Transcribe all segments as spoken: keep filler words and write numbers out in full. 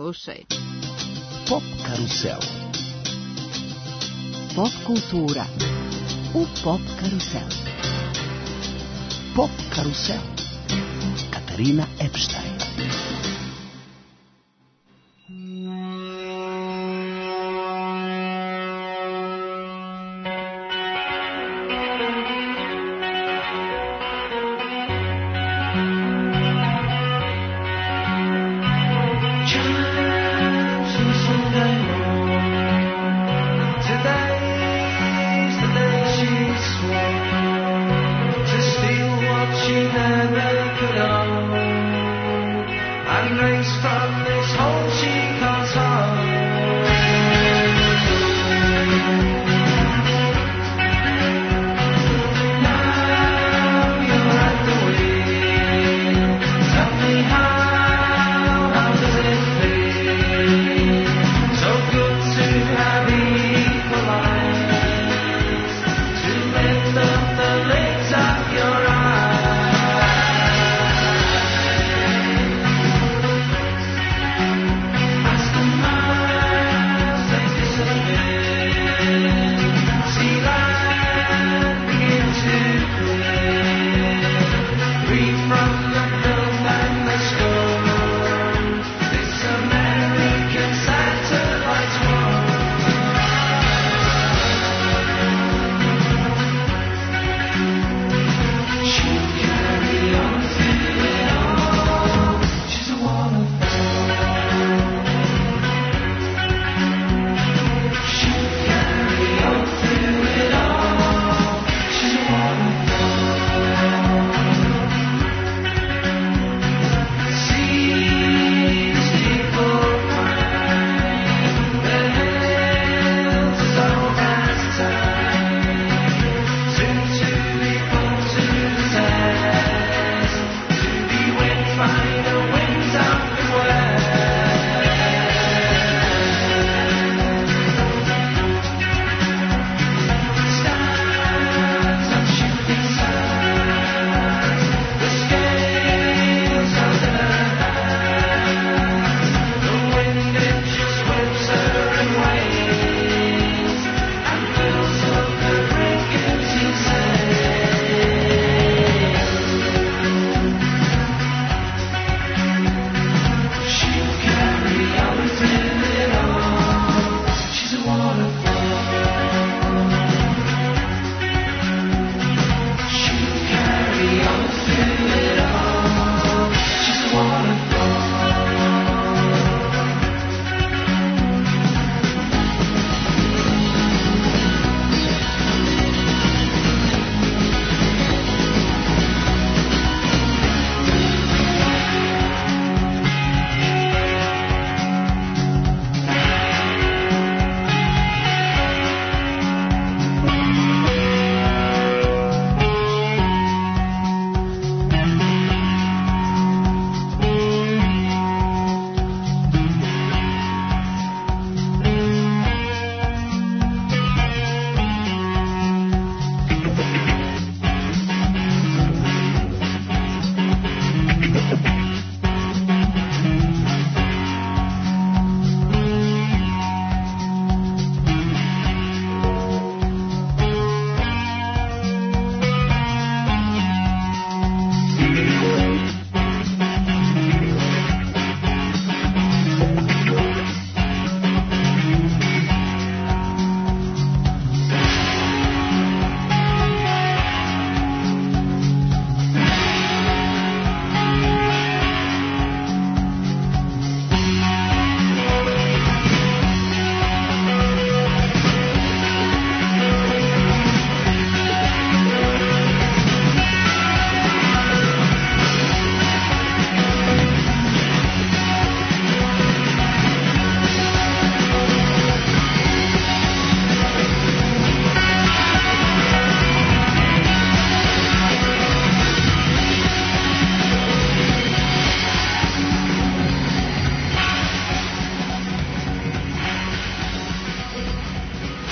slušaj. Pop karusel. Pop kultura u Pop karusel. Pop karusel. Katarina Epštajn.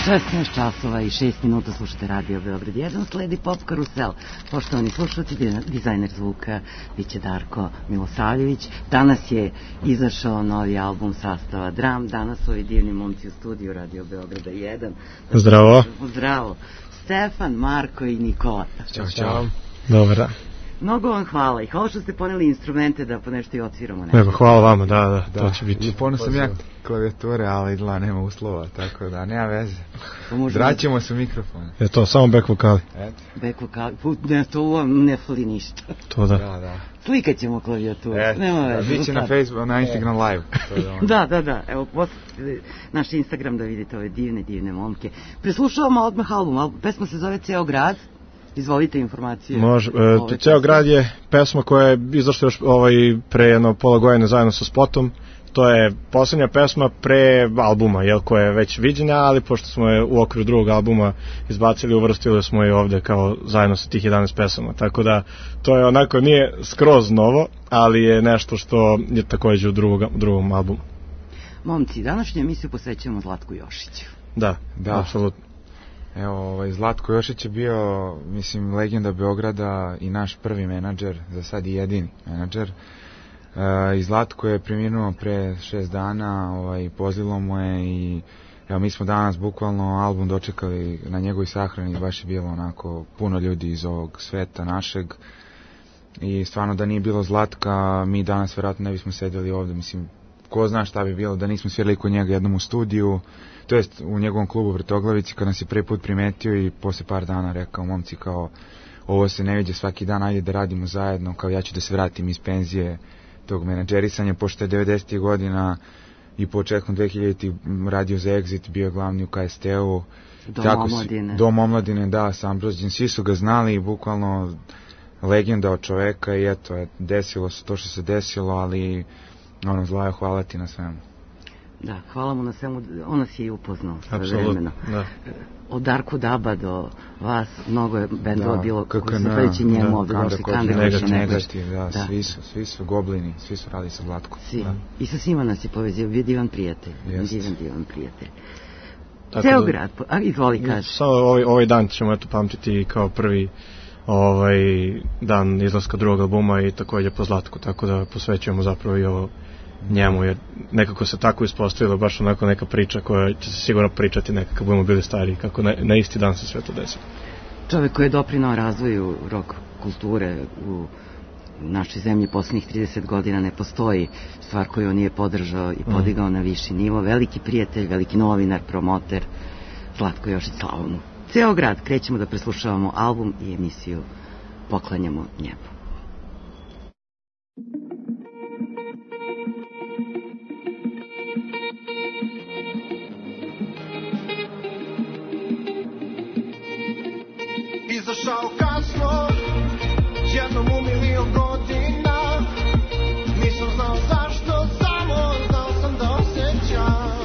šesnaest časova i šest minuta slušate Radio Beograd jedan, sledi Pop Karusel. Poštovani slušalci, dizajner zvuka biće Darko Milosavljević. Danas je izašao novi album sastava Dram. Danas su ovi divni momci u studiju Radio Beograda jedan. Zdravo. Zdravo. Stefan, Marko i Nikola. Ćao, čao. Dobar dan. Mnogo vam hvala i hvala što ste poneli instrumente da po nešto i odsviramo. Nego, hvala vama, da, da, da, to će biti. I ponos sam ja klavijature, ali izgleda nema uslova, tako da nema veze. Vraćamo se u mikrofone. Je to, samo back vokali. Eto. Back vokali, ne, to uvom ne fali ništa. To da. Da, da. Slikat ćemo klavijature, Eto, nema veze. Biće na Facebook, na Instagram live. Da, da, da, evo posjetite naš Instagram da vidite ove divne, divne momke. Preslušavamo odmah album, album, pesma se zove Ceo grad. Izvolite informacije. Može, e, Ceo grad je pesma koja je izašla još ovaj, pre jedno pola godine zajedno sa spotom. To je poslednja pesma pre albuma, jel, koja je već viđena, ali pošto smo je u okviru drugog albuma izbacili, uvrstili smo je ovde kao zajedno sa tih jedanaest pesama. Tako da to je onako, nije skroz novo, ali je nešto što je takođe u drugom, drugom albumu. Momci, današnju emisiju posvećujemo Zlatku Jošiću. Da, da, apsolutno. Evo, ovaj, Zlatko Jošić je bio, mislim, legenda Beograda i naš prvi menadžer, za sad i jedini menadžer. E, I Zlatko je preminuo pre šest dana, ovaj, pozlilo mu je i evo, mi smo danas bukvalno album dočekali na njegovoj sahrani, baš je bilo onako puno ljudi iz ovog sveta našeg i stvarno da nije bilo Zlatka, mi danas verovatno ne bismo sedeli ovde, mislim, ko zna šta bi bilo da nismo svirali kod njega jednom u studiju, to jest u njegovom klubu Vrtoglavici, kad nas je prvi put primetio i posle par dana rekao, momci, kao, ovo se ne viđe svaki dan, ajde da radimo zajedno, kao ja ću da se vratim iz penzije tog menadžerisanja, pošto je devedesetih godina i početkom dve hiljaditih radio za Exit, bio glavni u K S T-u. Dom omladine. Dom omladine, da, sa Ambrođin, svi su ga znali i bukvalno legenda od čoveka i eto, desilo se to što se desilo, ali ono, Zlajo, hvala ti na svemu. Da, hvala mu na svemu, on nas je i upoznao sve vremena. Da. Od Darku Daba do vas, mnogo je bendova da, bilo, kako se sledeći njemu da, ovde došli, Kanda Kođe Negativ, da, da. Svi su, svi su goblini, svi su radi sa Zlatkom. Svi, da. I sa svima nas je povezio, bio divan prijatelj, Jest. divan, divan prijatelj. Tako Ceo da, grad, a izvoli kaži. Samo ovaj, ovaj dan ćemo eto pamtiti kao prvi ovaj dan izlaska drugog albuma i takođe po Zlatku, tako da posvećujemo zapravo i ovo njemu, jer nekako se tako ispostavilo baš onako neka priča koja će se sigurno pričati nekako kad budemo bili stariji, kako na, na isti dan se sve to desilo. Čovek koji je doprinao razvoju rock kulture u našoj zemlji poslednjih trideset godina, ne postoji stvar koju on nije podržao i podigao mm. na viši nivo. Veliki prijatelj, veliki novinar, promoter, Zlatko Jošić, slava mu. Ceo grad, krećemo da preslušavamo album i emisiju poklanjamo njemu. Izašao kasno, jednom u milion godina, nisam znao zašto, samo znao sam da osjećam.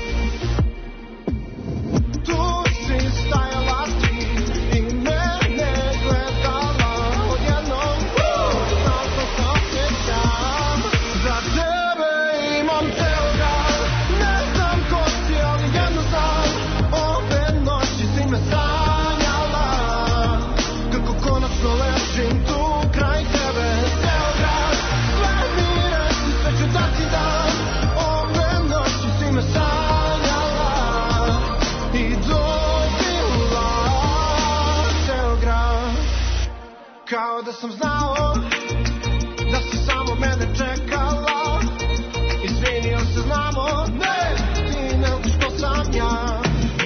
Tu si stajala ti i mene gledala, odjednom znao sam se osjećam. Za tebe imam ceo grad, ne znam ko si, ali jedno znam, ove noći si me sanjala. Konačno ležim tu kraj tebe, ceo grad, sve mi reci, sve ću da ti dam, ove noći si me sanjala i dobila ceo grad, kao da sam znao da si samo mene čekala, izvinio se, znamo, ne, ti ne učiš ko sam ja.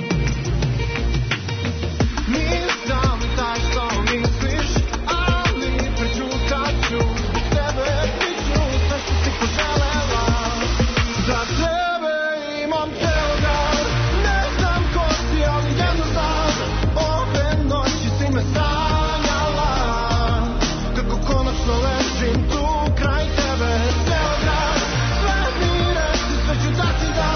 Nisam taj što misliš, ali prećutat ću zbog tebe, biću sve što si poželela. Za tebe imam ceo grad, ne znam ko si, ali jedno znam, ove noći si me sanjala, kako konačno ležim tu kraj tebe, ceo grad, sve mi reci, sve ću da ti dam.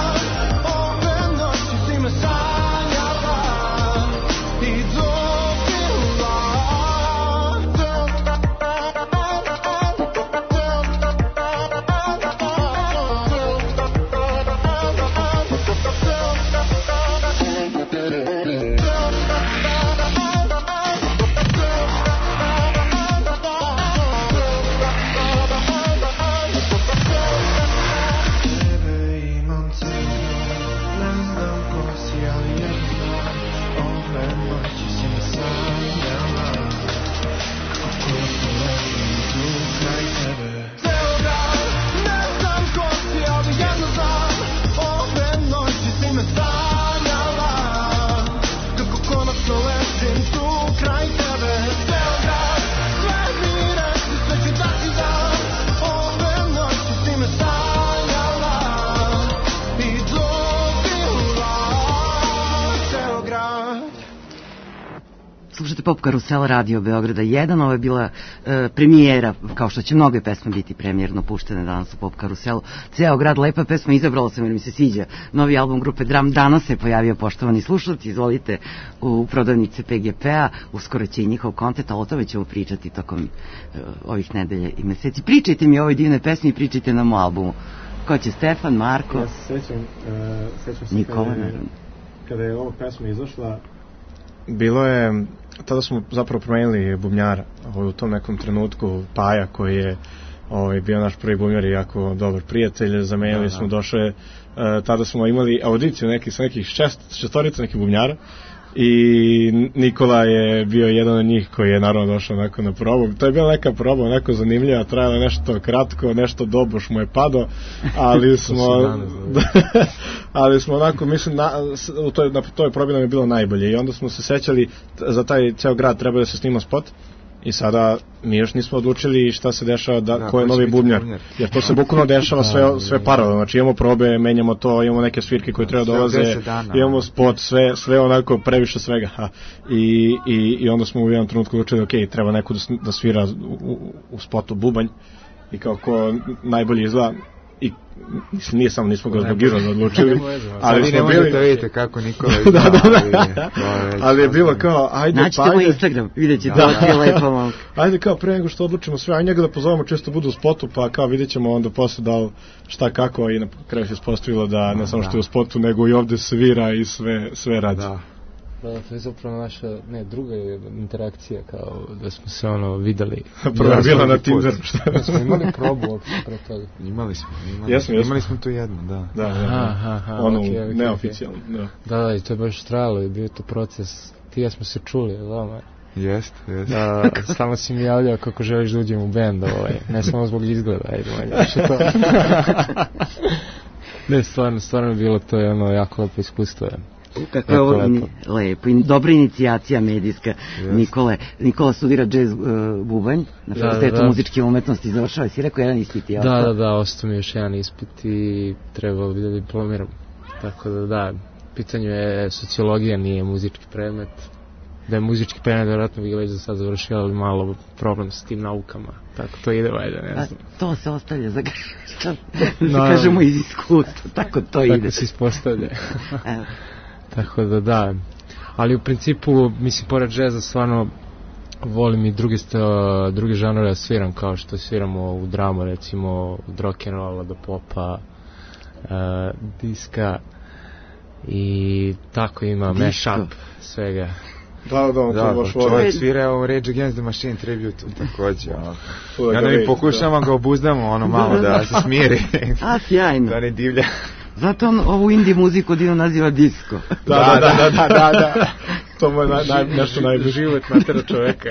Pop Karusel Radio Beograda jedan, ovo je bila e, premijera, kao što će mnoge pesme biti premijerno puštene danas u Pop Karuselu. Ceo grad, lepa pesma, izabrala sam jer mi se sviđa novi album grupe Dram. Danas se pojavio, poštovani slušalci, izvolite u prodavnice P G P-a, uskoro će i njihov kontent, ali o tome ćemo pričati tokom e, ovih nedelja i meseci. Pričajte mi o ovoj divnoj pesmi i pričajte nam o albumu. Ko će, Stefan, Marko? Ja se sećam, uh, sećam se Nikola, kada, je, naravno. kada je ova pesma izašla, bilo je, tada smo zapravo promenili bubnjara, ovaj, u tom nekom trenutku Paja koji je ovaj, bio naš prvi bubnjar i jako dobar prijatelj, zamenili da, smo da. došle, uh, tada smo imali audiciju neki, sa nekih šest, šestorica nekih bubnjara i Nikola je bio jedan od njih koji je naravno došao onako na probu. To je bila neka proba, onako zanimljiva, trajala nešto kratko, nešto doboš mu je pado, ali smo ali smo onako, mislim, na, u toj, na toj probi nam je bilo najbolje i onda smo se sećali, za taj ceo grad treba da se snima spot i sada mi još nismo odlučili šta se dešava, da, da ko je novi bubnjar, bubnjar, jer to se bukvalno dešava sve, sve paralelno, znači imamo probe, menjamo to, imamo neke svirke koje treba dolaze, imamo spot, sve, sve onako previše svega. Ha. I, i, i onda smo u jednom trenutku odlučili, ok, treba neko da, da svira u, u, u spotu bubanj i kao ko najbolje izgleda. I mislim, nije samo, nismo ga zbog izgleda odlučili, ali vi ne možete da vidite kako Nikola izgleda. da, da, da. Ali je bilo kao, ajde, naćite pa ajde. Naćite mu Instagram, vidjet ćete, ovo je lepo malo. Ajde kao, pre nego što odlučimo sve, ajde njega da pozovemo, čisto budu u spotu, pa kao vidjet ćemo onda posle da li šta kako, i na kraju se ispostavilo da ne samo što je u spotu, nego i ovde svira i sve, sve radi. Da. Da, to je zapravo naša, ne, druga interakcija, kao da smo se ono videli. Prva je bila na Tinderu. Da smo imali probu uopšte pre toga. Imali smo, imali, jesmo, jesmo. imali smo tu jednu, da. Da, da, da. Aha, aha, ono okay, okay, neoficijalno. Okay. Da. da, da, i to je baš trajalo i bio to proces. Ti ja smo se čuli, da, Jest, jest. Da, stalno si mi javljao kako želiš da uđem u bend, ovaj, ne samo zbog izgleda, ajde, manje, više to. Ne, stvarno, stvarno je bilo to je ono jako lepo iskustvo. Kako je ovo lepo. lepo. I dobra inicijacija medijska. Yes. Nikole, Nikola studira džez uh, bubanj na Fakultetu da, da. muzičke umetnosti, završava si rekao jedan ispit. Da, da, da, da, ostao mi još jedan ispit i trebalo bi da diplomiram. Tako da, da, pitanje je sociologija, nije muzički predmet. Da je muzički predmet, vjerojatno bi ga već za sad završio, ali malo problem s tim naukama. Tako to ide, vajde, ne znam. A, to se ostavlja za što no, kažemo iz iskustva, tako to tako ide. Tako se ispostavlja. Tako da da, ali u principu, mislim, pored džeza stvarno volim i druge, sta, druge žanore da sviram, kao što sviramo u dramu, recimo od rock'n'rolla do popa, uh, diska i tako ima mashup svega. Da, da, on da, to baš čovjek voli. Svira u Rage Against the Machine tribute također. Ja da mi pokušamo ga obuzdamo ono malo da se smiri. A, sjajno. Da ne divlja. Zato on ovu indie muziku Dino naziva disco. Da, da, da, da, da, da. To mu je naj, naj, nešto najbolje. Život matera čoveka.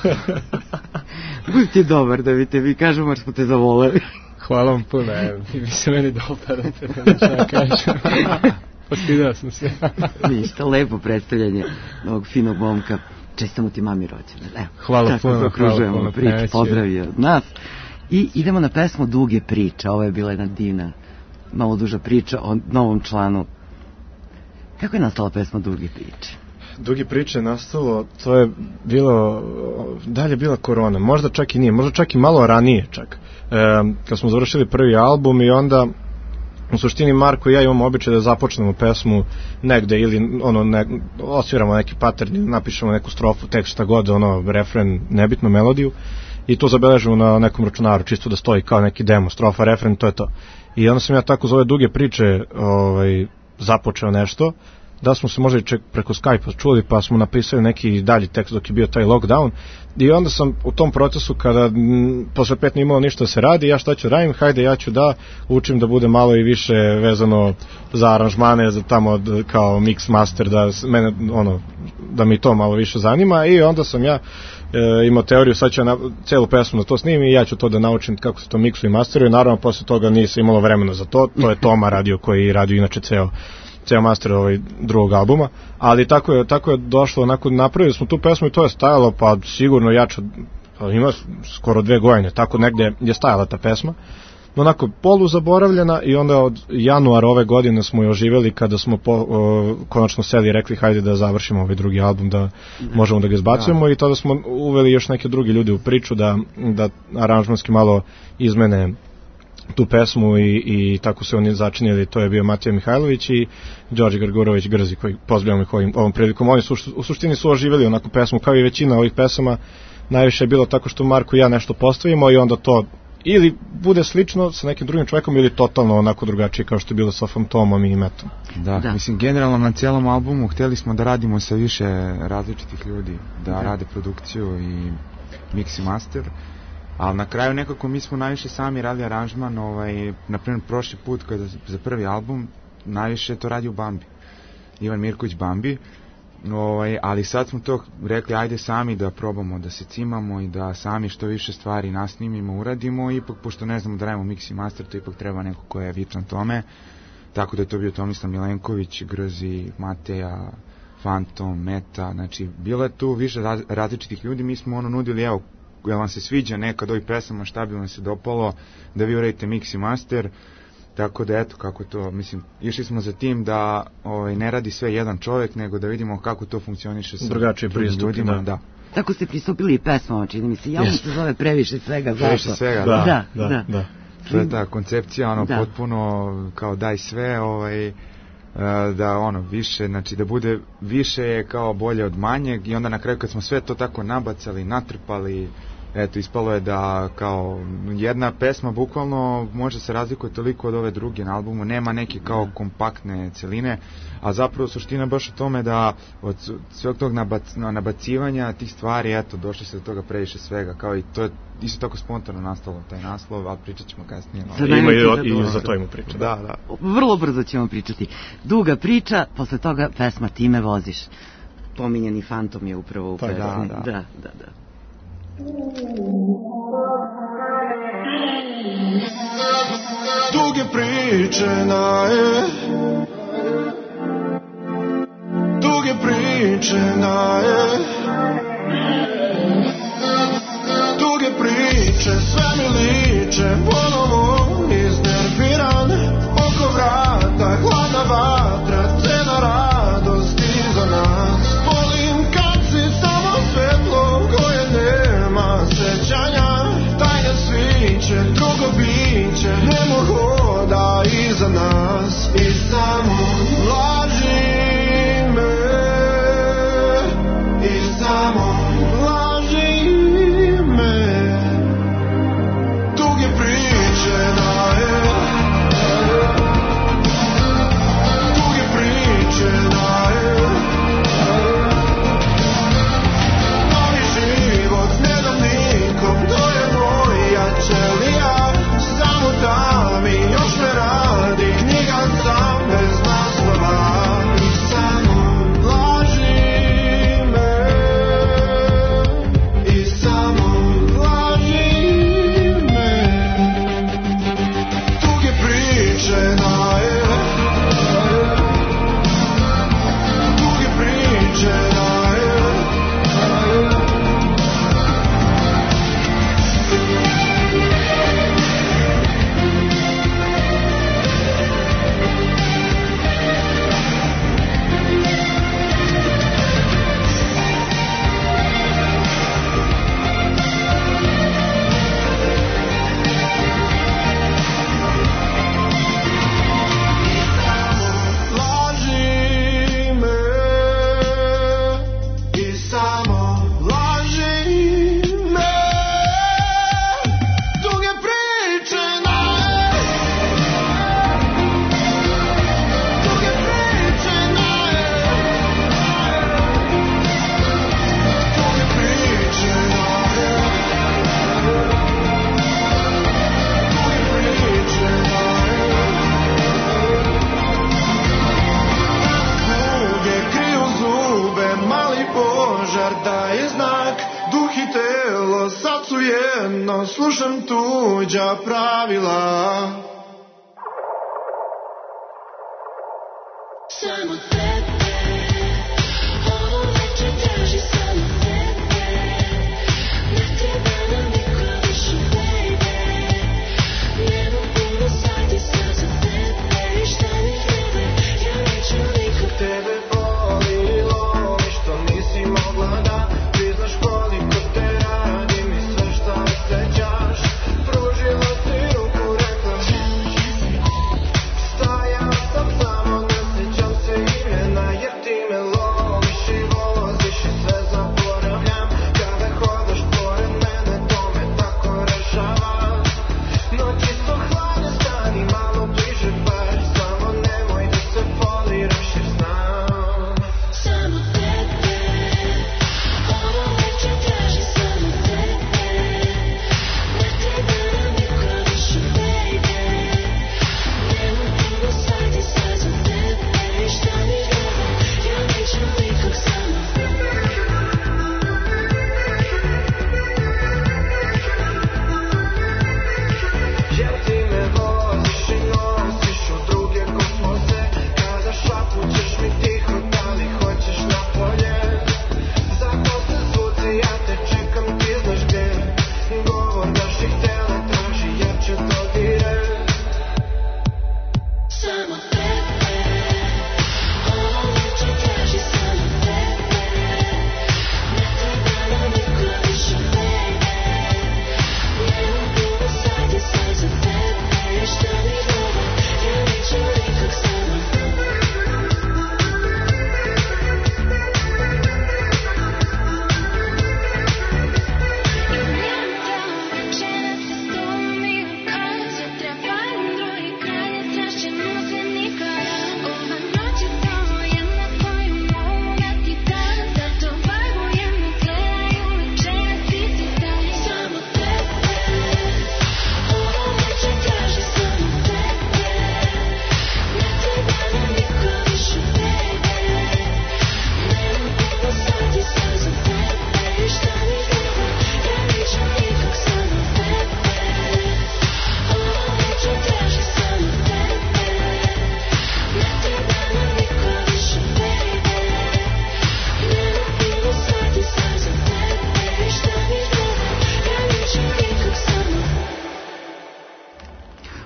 Budi ti dobar da vi te, vi kažemo jer smo te zavoleli. Hvala vam puno, vi se meni dopadate, ne šta ja kažem. Postidao sam se. Ništa, lepo predstavljanje ovog finog momka. Čestamo ti mami rođendan. Evo, hvala puno, hvala puno. Priču, pozdravio od nas. I idemo na pesmu Duge priče. Ovo je bila jedna divna, malo duža priča o novom članu. Kako je nastala pesma Duge priče? Duge priče je nastalo, to je bilo, dalje bila korona, možda čak i nije, možda čak i malo ranije čak. E, kad smo završili prvi album i onda u suštini Marko i ja imamo običaj da započnemo pesmu negde ili ono ne, osviramo neki pattern, napišemo neku strofu, tekst, šta god, ono refren, nebitno melodiju i to zabeležimo na nekom računaru, čisto da stoji kao neki demo, strofa, refren, to je to. I onda sam ja tako za ove duge priče ovaj, započeo nešto, da smo se možda i ček preko Skype-a čuli, pa smo napisali neki dalji tekst dok je bio taj lockdown. I onda sam u tom procesu, kada m, posle pet nije imalo ništa da se radi, ja šta ću radim, hajde ja ću da učim da bude malo i više vezano za aranžmane, za tamo kao mix master, da mene, ono, da mi to malo više zanima. I onda sam ja e, imao teoriju, sad ću ja na, celu pesmu da to snimim i ja ću to da naučim kako se to miksuje i masteruje. Naravno, posle toga nisam imalo vremena za to, to je Toma radio koji radio inače ceo ceo master ovaj drugog albuma, ali tako je, tako je došlo, onako napravili smo tu pesmu i to je stajalo, pa sigurno jače, pa ima skoro dve godine, tako negde je stajala ta pesma onako polu zaboravljena i onda od januara ove godine smo je oživjeli kada smo po, o, konačno seli i rekli hajde da završimo ovaj drugi album, da, da. možemo da ga izbacujemo da. I tada smo uveli još neke drugi ljudi u priču da, da aranžmanski malo izmene tu pesmu i, i tako se oni začinili. To je bio Matija Mihajlović i Đorđe Grgurović Grzi, koji pozdravljamo ih ovim, ovom prilikom. Oni su u suštini su oživjeli onako pesmu, kao i većina ovih pesama. Najviše je bilo tako što Marko i ja nešto postavimo i onda to ili bude slično sa nekim drugim čovjekom ili totalno onako drugačije kao što je bilo sa Fantomom i Metom. Da, da, mislim generalno na cijelom albumu htjeli smo da radimo sa više različitih ljudi, da, da. rade produkciju i mix i master. Ali na kraju nekako mi smo najviše sami radili aranžman, ovaj, naprimjer prošli put kada za prvi album najviše to radi u Bambi, Ivan Mirković Bambi, ovaj, ali sad smo to rekli ajde sami da probamo da se cimamo i da sami što više stvari nasnimimo, uradimo, ipak pošto ne znamo da radimo mix i master, to ipak treba neko ko je vičan tome, tako da je to bio Tomislav Milenković, Grzi, Mateja, Fantom, Meta, znači bilo je tu više raz, različitih ljudi, mi smo ono nudili, evo, jel vam se sviđa neka od ovih pesama, šta bi vam se dopalo da vi uradite mix i master, tako da eto kako to, mislim, išli smo za tim da ovaj, ne radi sve jedan čovjek, nego da vidimo kako to funkcioniše sa drugačije pristup, ljudima, da. da. Tako ste pristupili i pesmama, čini mi se, javno yes. se zove Previše svega, zato. Previše svega, da. Da, da, da, da. To je ta koncepcija, ono, da. potpuno kao daj sve, ovaj, da ono više, znači da bude više je kao bolje od manjeg i onda na kraju kad smo sve to tako nabacali, natrpali, eto ispalo je da kao jedna pesma bukvalno može se razlikuje toliko od ove druge na albumu, nema neke kao kompaktne celine, a zapravo suština baš u tome da od sveg tog nabac, nabacivanja tih stvari, eto došli se do toga previše svega, kao i to je isto tako spontano nastalo taj naslov, ali pričat ćemo kasnije. No. Ima i, i za to ima priča. Da, da. Vrlo brzo ćemo pričati. Duga priča, posle toga pesma Ti me voziš. Pominjeni Fantom je upravo u pesmi. Da, da. da, da, da. Duge priče naje, duge priče naje, duge priče, sve mi liče, ponovo iznerviran, oko vrata, hladna vatra, cena radosti za nas. Volim kad si samo svetlo koje nema sećanja, tajne sviće, drugo biće, nemo hoda iza nas i samo laži me, i samo laži me. Duge priče naje, duge priče naje, novi život s nedavnikom, to je moja ćelija, samo da mi još ne radi knjiga sam bez naslova i samo laži me, i samo laži me. Duge priče naje, duge priče naje. Laži me, i samo laži me. Duge priče naje, duge priče naje, duge priče naje, duge priče naje. Kuge kriju zube, mali požar daje znak, duh i telo sad su jedno, slušam tuđa pravila. Samo tebe, ovo večer traži samo tebe, ne treba nam niko više, baby, ne mogu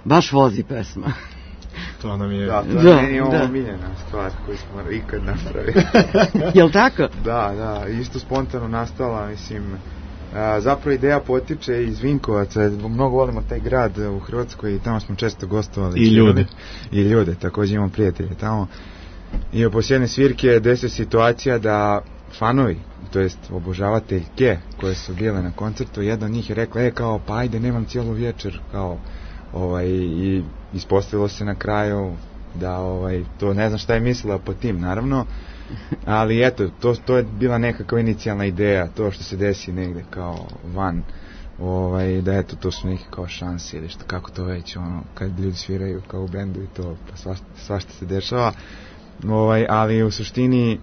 baš vozi pesma. To nam je... Da, to Da, je meni da. omiljena stvar koju smo ikad napravili. Jel tako? Da, da, isto spontano nastala, mislim, a, zapravo ideja potiče iz Vinkovaca, mnogo volimo taj grad u Hrvatskoj i tamo smo često gostovali. I ljude. I ljude, također imamo prijatelje tamo. I poslije jedne svirke desi situacija da fanovi, to jest obožavateljke koje su bile na koncertu, jedna od njih je rekla, e kao, pa ajde, nemam cijelu večer, kao, ovaj, i ispostavilo se na kraju da, ovaj, to ne znam šta je mislila po tim, naravno, ali eto, to, to je bila nekakva inicijalna ideja, to što se desi negde kao van, ovaj, da eto, to su neke kao šanse ili što, kako to već, ono, kad ljudi sviraju kao u bendu i to, pa svašta, svašta se dešava, ovaj, ali u suštini,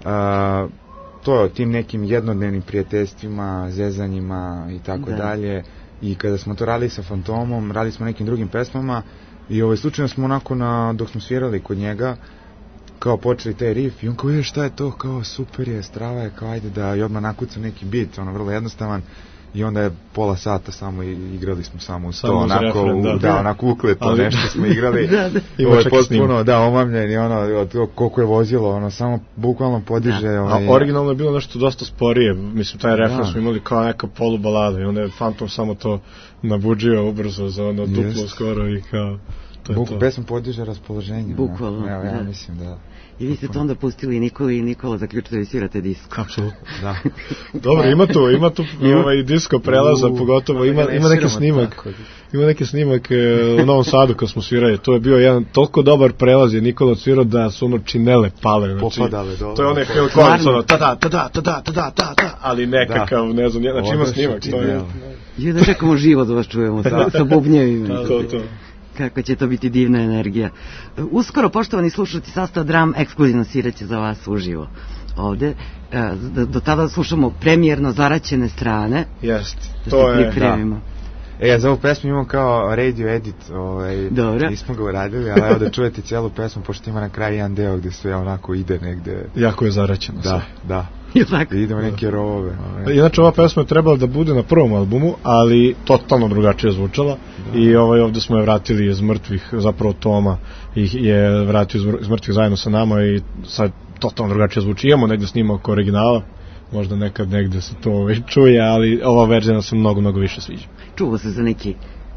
a, to je o tim nekim jednodnevnim prijateljstvima, zezanjima i tako Da. dalje. I kada smo to radili sa Fantomom, radili smo nekim drugim pesmama i ovaj slučajno smo onako na, dok smo svirali kod njega, kao počeli taj riff i on kao, je, šta je to, kao super je, strava je, kao ajde da, i odmah nakucam neki beat, ono vrlo jednostavan. I onda je pola sata samo i igrali smo samo uz to, Samo uz onako, refren, da. u, da, onako ukleto Ali- nešto smo igrali. Da, da. Ima Ovo je čak i snimak. potpuno, da, omamljen i ono, od to koliko je vozilo, ono, samo bukvalno podiže. Da. A Ovaj, originalno je bilo nešto dosta sporije, mislim taj refren Da. smo imali kao neka polubalada i onda je Phantom samo to nabuđio ubrzo za ono duplo Jest. skoro i kao to je Buk, to. pesma podiže raspoloženje. Bukvalno, onako. Evo, ja da. mislim da... I vi ste to onda pustili Nikoli i Nikola zaključite da vi svirate disko. Apsolutno. Da. Dobro, ima tu, ima tu ovaj disko prelaza, U, pogotovo, da ima, ga ne ima neki sviramo snimak, tako. ima neki snimak e, u Novom Sadu kad smo svirali, to je bio jedan toliko dobar prelaz je Nikola odsvirao da su ono činele pale, znači, Popadale dole. to je onaj Phil Collins, ono, ta da, ta da, ta da, ta da, ta da, ali nekakav, ne znam, znači ima Ovo su snimak, to je, činele. I da čekamo živo da vas čujemo sa, sa bubnjevima. to, to. Kako će to biti divna energija. Uskoro, poštovani slušalci, Sastav Dram ekskluzivno sviraće za vas uživo ovde. E, Do, do tada slušamo premijerno Zaraćene strane. Jest, Da to se je, pripremimo. E, ja za ovu pesmu imam kao radio edit, ovaj, Dobro. nismo ga uradili, ali evo da čujete cijelu pesmu, pošto ima na kraju jedan deo gde sve onako ide negde. jako je zaraćeno Da, sve. da. Je tako? I idemo neke rovove. Ovaj. Inače ova pesma je trebala da bude na prvom albumu, ali totalno drugačije zvučala i ovaj ovde smo je vratili iz mrtvih, zapravo Toma ih je vratio iz mr- iz mrtvih zajedno sa nama i sad totalno drugačije zvuči. Imamo negde snimak originala, možda nekad negde se to ovaj čuje, ali ova verzija nam se mnogo, mnogo više sviđa. Čuvo se za neki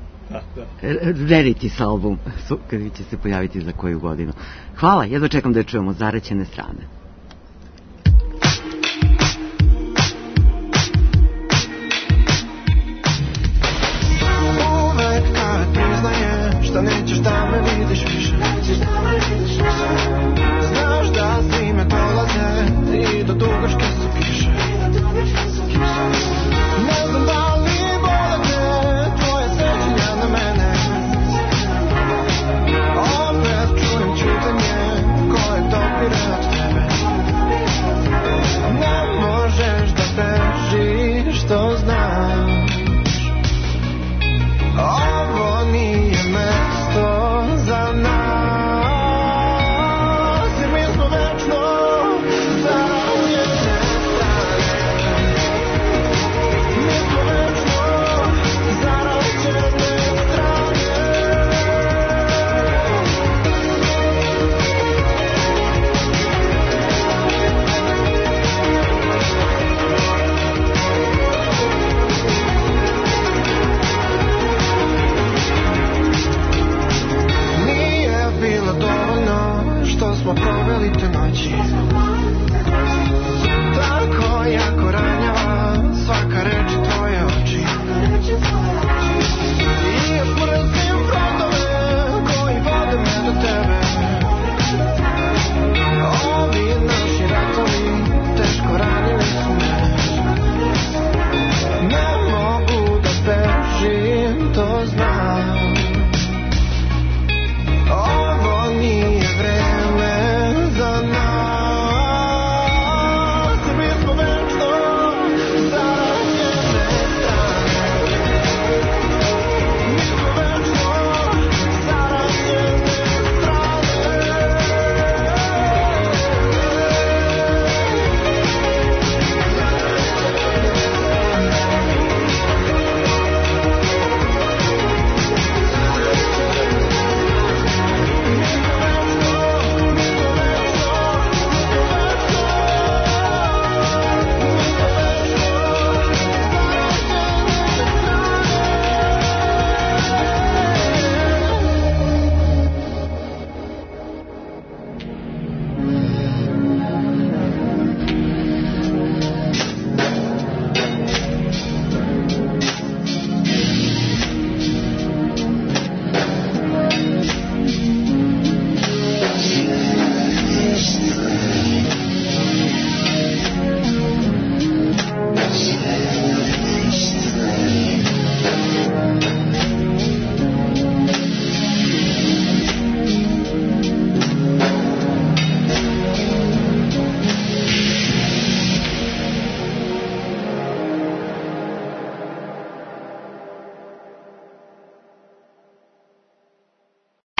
rarities album su- kad će se pojaviti za koju godinu. Hvala, jedva čekam da je čujemo Zaraćene strane. Uvek kad priznajem šta nećeš da me vidiš više. Znaš da zime dolaze i do dugačke su kiše. Ne znam da li bole te tvoje sećanja na mene. Opet čujem ćutanje koje dopire od tebe.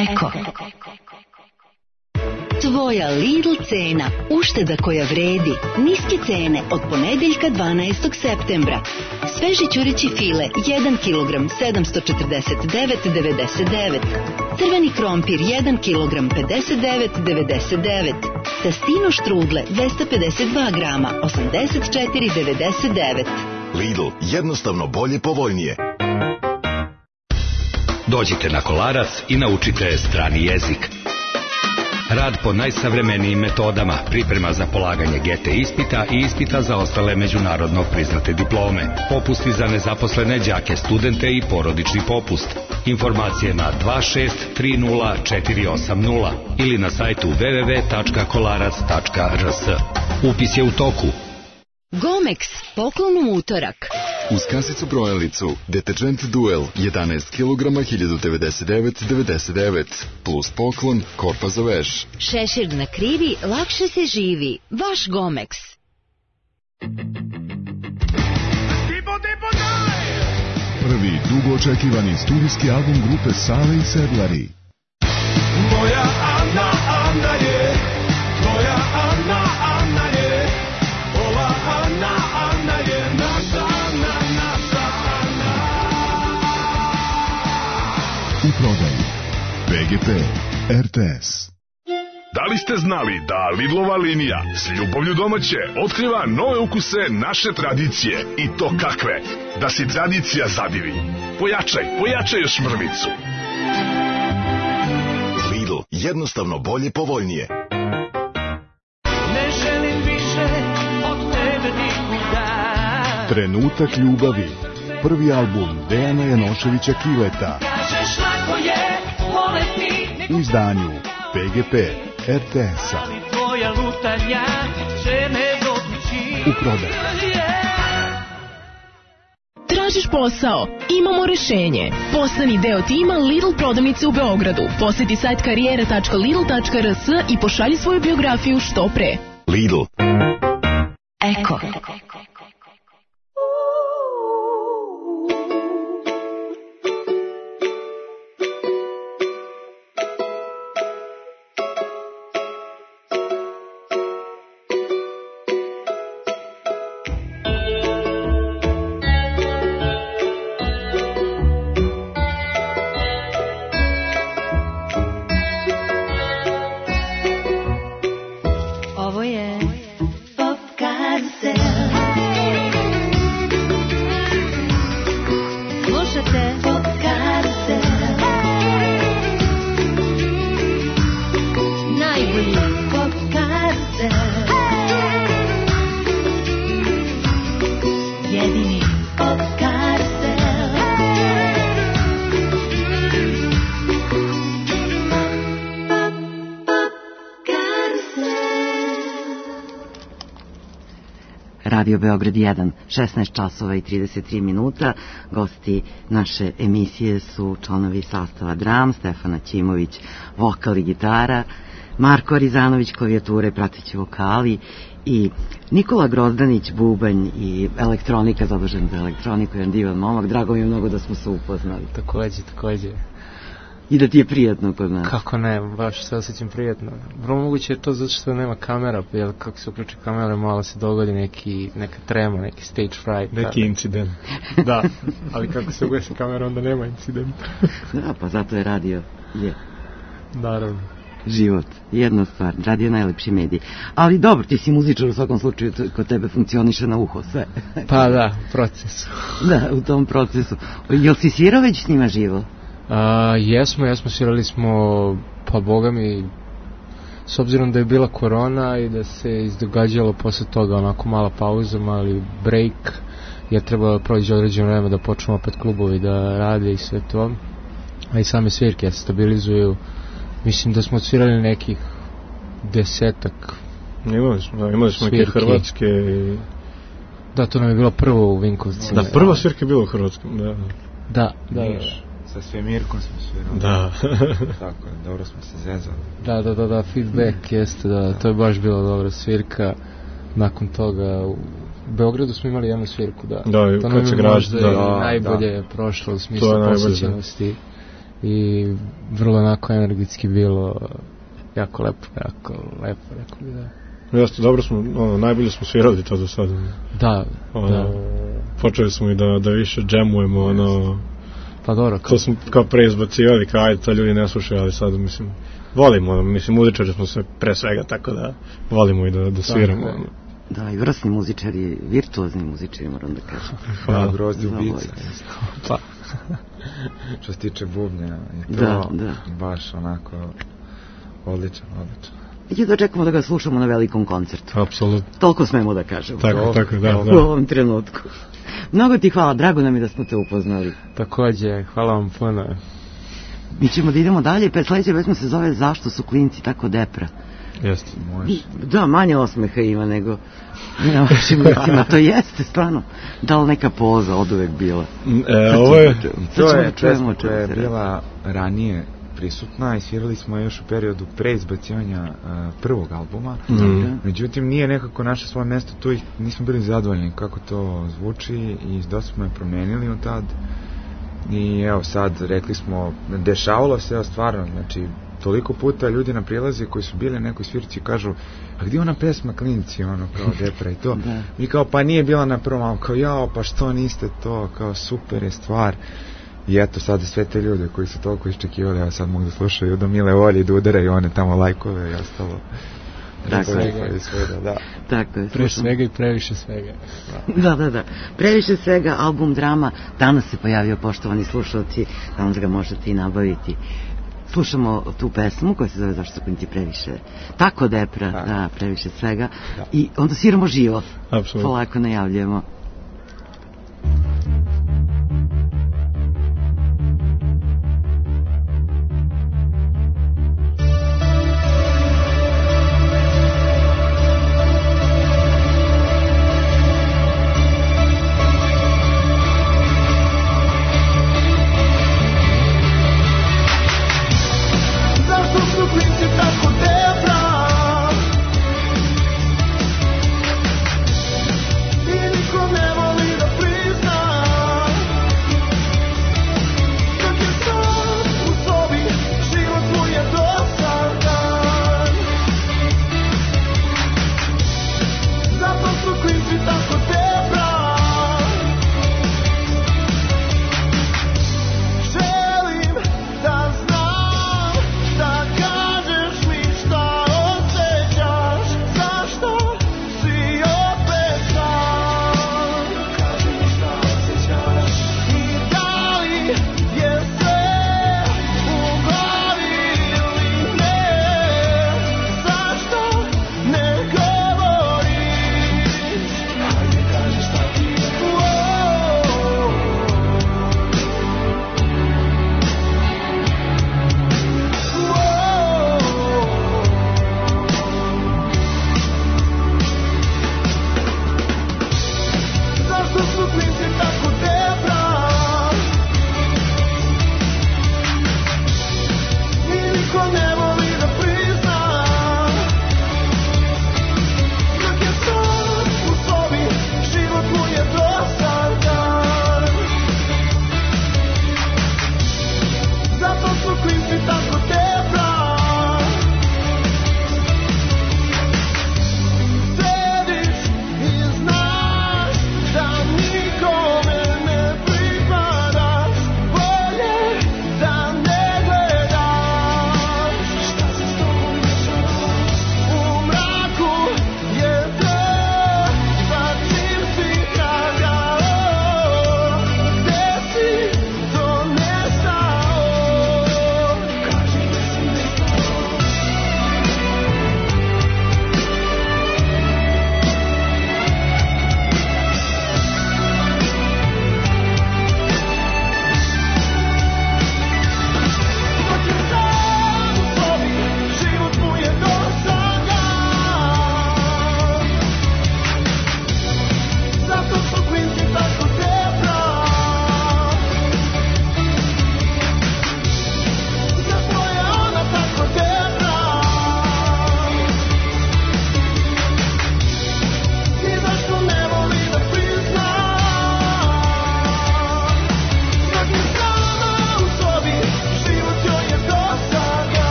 Eko. Tvoja Lidl cena, ušteda koja vredi. Niske cene od ponedeljka dvanaestog septembra. Sveži ćurići file jedan kilogram sedamsto četrdeset devet zarez devedeset devet. Crveni krompir jedan kilogram pedeset devet zarez devedeset devet. Tastino štrudle dvesta pedeset dva grama osamdeset četiri zarez devedeset devet. Lidl, jednostavno bolje, povoljnije. Dođite na Kolarac i naučite strani jezik. Rad po najsavremenijim metodama, priprema za polaganje G T ispita i ispita za ostale međunarodno priznate diplome. Popusti za nezaposlene đake, studente i porodični popust. Informacije na dva šest tri nula četiri osam nula ili na sajtu w w w tačka kolarac tačka r s. Upis je u toku. Gomex, poklon u utorak. Uz kasicu brojalicu, deterđent Duel, jedanaest kilograma, hiljadu devedeset devet zarez devedeset devet, plus poklon, korpa za veš. Šešir na krivi, lakše se živi. Vaš Gomex. Prvi dugo očekivani studijski album grupe Sale i Sedlari. Moja Ana, Ana je, moja Ana, Ana je, ova Ana, Ana je naša Ana, naša Ana. U prodaji P G P, R T S. Da li ste znali da Lidlova linija s ljubavlju domaće otkriva nove ukuse naše tradicije i to kakve? Da si tradicija zadivi. Pojačaj, pojačaj još mrvicu. Lidl, jednostavno bolje, povoljnije. Ne želim više od tebe nikuda. Trenutak ljubavi. Prvi album Dejana Janoševića Kileta. Kažeš lako je voleti. U izdanju P G P, R T S-a. Tvoja lutanja će me dotući. U prodaju. Tražiš posao? Imamo rešenje. Postani deo tima Lidl prodavnice u Beogradu. Poseti sajt karijera tačka lidl tačka r s i pošalji svoju biografiju što pre. Lidl. Eko. Ovo je Pop Karusel. Slušate Pop Karusel. Najbolji Pop Karusel. Jedini Pop Karusel. Pop, Pop Karusel. Radio Beograd jedan, šesnaest časova i trideset tri minuta. Gosti naše emisije su članovi sastava Dram, Stefana Ćimović, vokal i gitara, Marko Arizanović, klavijature i prateći vokali i Nikola Grozdanić, bubanj i elektronika, zadužen za elektroniku, jedan divan momak. Drago mi je mnogo da smo se upoznali. Takođe, takođe. I da ti je prijatno kod nas. Kako ne, baš se osjećam prijatno. Vrlo moguće je to zato što nema kamera, jer kako se uključi kamera malo se dogodi neki, neka trema, neki stage fright. Neki incident. Da, ali kako se ugasi kamera onda nema incidenta. Da, pa zato je radio, je. Naravno. Život, jedna stvar, radio je najlepši medij. Ali dobro, ti si muzičar, u svakom slučaju kod tebe funkcioniše na uho sve. Pa da, u procesu. Da, u tom procesu. Jel si svirao već s njima živo? A, jesmo, jesmo, svirali smo, pa boga mi, s obzirom da je bila korona i da se izdogađalo posle toga onako mala pauza, mali break, je trebalo da prođe određeno vreme da počnemo opet klubovi da rade i sve to, a i same svirke se stabilizuju. Mislim da smo odsvirali nekih desetak Imali smo, da, imali smo neke hrvatske i... Da, to nam je bilo prvo u Vinkovcima. Da, prva svirka je bila u Hrvatskom, da. Da, da. Niš, sa Svemirkom smo svirali. Da. Tako je, dobro smo se zezali. Da, da, da, da, feedback jeste, da, to je baš bila dobra svirka. Nakon toga u Beogradu smo imali jednu svirku, da. Da, to kad se građe, da, da, najbolje je prošlo u smislu posjećenosti i vrlo onako energički bilo, jako lepo, jako lepo, rekao bi da. Jeste, dobro smo, ono, najbolje smo svirali to do sada. Da, ono, da. Počeli smo i da, da više džemujemo, ono... Pa dobro, kao... To smo kao pre izbacivali, kao ajde, to ljudi ne slušaju, ali sad, mislim, volimo, ono, mislim, muzičari smo sve pre svega, tako da volimo i da, da sviramo. Ono. Da, i vrsni muzičari, virtuozni muzičari, moram da kažem. Hvala, grozdi ubica. Pa. Što se tiče bubnja, je to da, da. baš onako odličan, odličan. I da čekamo da ga slušamo na velikom koncertu. Apsolutno. Toliko smemo da kažemo. Tako, tako, da, u da. U ovom trenutku. Mnogo ti hvala, drago nam je da smo te upoznali. Takođe, hvala vam puno. Mi ćemo da idemo dalje, pa sledeća pesma se zove Zašto su klinci tako depra. Jeste, može. Da, manje osmeha ima nego na vašim licima, to jeste stvarno. Da li neka poza od uvek bila? E, ovo je... To je pesma koja je bila ranije prisutna i svirali smo još u periodu pre izbacivanja uh, prvog albuma. Mm. Međutim, nije nekako naše svoje mesto, tu ih nismo bili zadovoljni kako to zvuči i dosta smo je promenili od tad. I evo sad, rekli smo, dešavalo se, evo stvarno, znači, toliko puta ljudi na prilazi koji su bili na nekoj svirci kažu, a gdje ona pesma Klinci, ono, kao depra i to. Da. Mi kao, pa nije bila na prvom, ali kao, jao, pa što niste to, kao, super je stvar. I eto sada sve te ljude koji su toliko iščekivali, a sad mogu da slušaju do mile volje, da udaraju one tamo lajkove i ostalo. Tako je. Svega, da. Tako je. Pre svega i previše svega. Da, da, da. Previše svega, album Drama. Danas se pojavio, poštovani slušalci, danas ga možete i nabaviti. Slušamo tu pesmu koja se zove Zašto su klinci previše tako depra, da, da previše svega. Da. I onda sviramo živo. Apsolutno. Polako najavljujemo. Come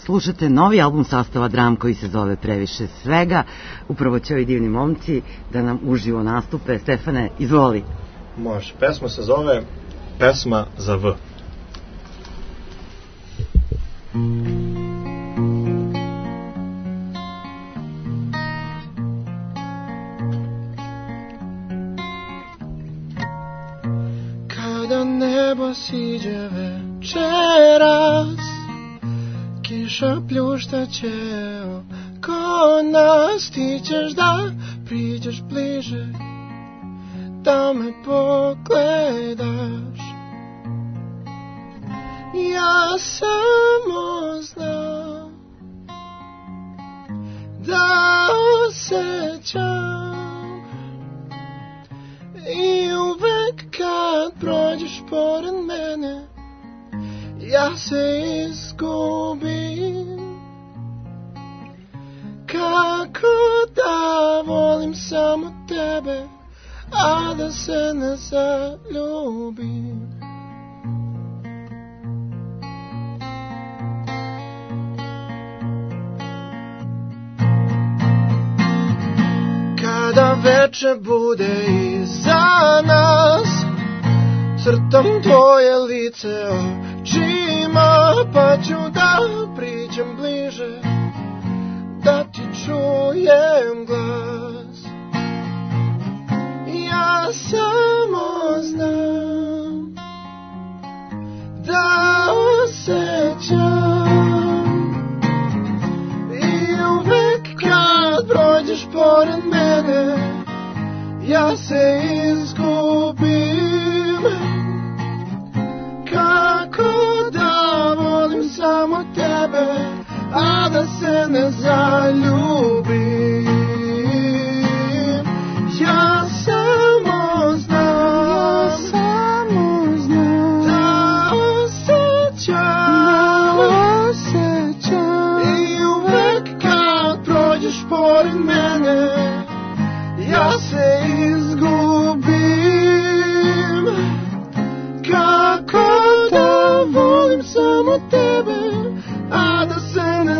slušate novi album sastava Dram koji se zove Previše svega. Upravo će ovi divni momci da nam uživo nastupe. Stefane, izvoli. Može. Pesma se zove Pesma za V. Kada nebo siđe večeras, kiša pljuštaće oko nas, ti ćeš da priđeš bliže, da me pogledaš. Ja samo znam da osjećam, i uvek kad prođeš pored mene, ja se izgubim. Kako da volim samo tebe, a da se ne zaljubim. Kada veče bude iza nas, crtam tvoje lice očima, pa ću da priđem bliže, da ti čujem glas. Ja samo znam da osjećam, i uvek kad prođeš pored mene, ja se izgubim. Kako da volim samo tebe, a da se ne zaljubim. Ja samo znam, ja samo znam da osjećam, da osjećam, i uvek kad prođeš pored mene, ja se izgubim. Kako da volim samo tebe, a da se ne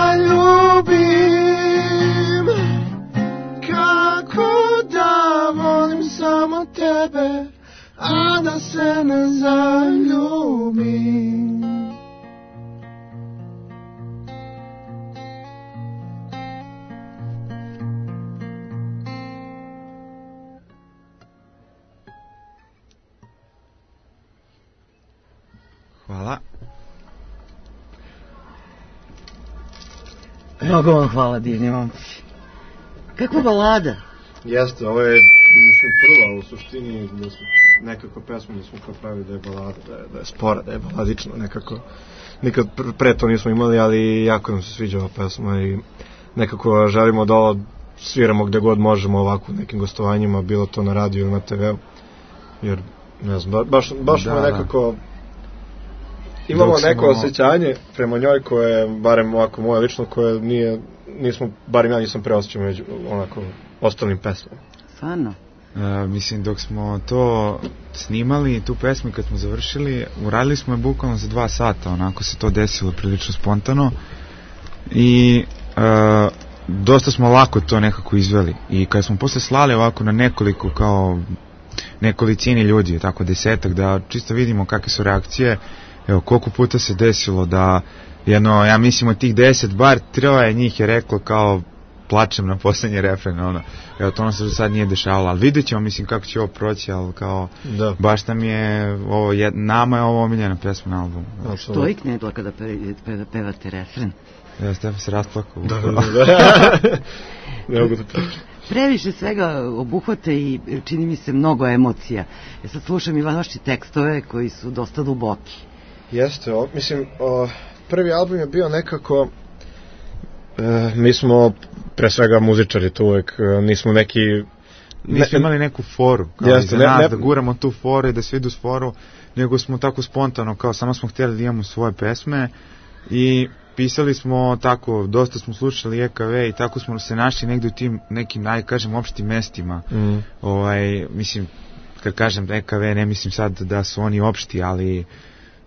zaljubim. Kako da volim samo tebe, a da se ne zaljubim. Hvala. Mnogo vam hvala, divni momci. Kakva balada? Jeste, ovo je, mislim, prva u suštini, da smo nekako pesmu da smo kao pravili da je balada, da je, da je spora, da je baladično nekako. Nikad pre to nismo imali, ali jako nam se sviđa ova pesma i nekako želimo da ovo sviramo gde god možemo ovako u nekim gostovanjima, bilo to na radiju ili na te veu, jer ne znam, baš, baš da, me nekako... Imamo neko osjećanje prema njoj koje, barem ovako moje lično, koje nije, nismo, barem ja nisam preosjećao među onako ostalim pesmama. Stvarno? E, mislim, dok smo to snimali, tu pesmu, kad smo završili, uradili smo je bukvalno za dva sata, onako se to desilo prilično spontano i e, dosta smo lako to nekako izveli. I kad smo posle slali ovako na nekoliko, kao nekolicini ljudi, tako desetak, da čisto vidimo kakve su reakcije. Evo, koliko puta se desilo da jedno, ja mislim od tih deset, bar troje njih je reklo kao plačem na poslednji refren, ono. Evo, to nam se do sad nije dešavalo, ali vidjet ćemo, mislim, kako će ovo proći, ali kao, da. Baš nam je, ovo, je, nama je ovo omiljena pesma na albumu. Što i knedla kada pe, pe, pevate refren? Ja, Stefan se rasplakao. Da, da, da. Ne mogu da pričam. Previše svega obuhvate i čini mi se mnogo emocija. Ja sad slušam i vaši tekstove koji su dosta duboki. Jeste, o, mislim, o, prvi album je bio nekako, e, mi smo pre svega muzičari tu uvek, e, nismo neki... Nismo imali neku foru, kao jeste, ne, nas, ne, da guramo tu foru i da svi idu s foru, nego smo tako spontano, kao samo smo htjeli da imamo svoje pesme i pisali smo tako, dosta smo slušali E K V i tako smo se našli negdje u tim nekim, naj, kažem, opštim mestima. Mm. Ovaj, mislim, kad kažem E K V, ne mislim sad da su oni opšti, ali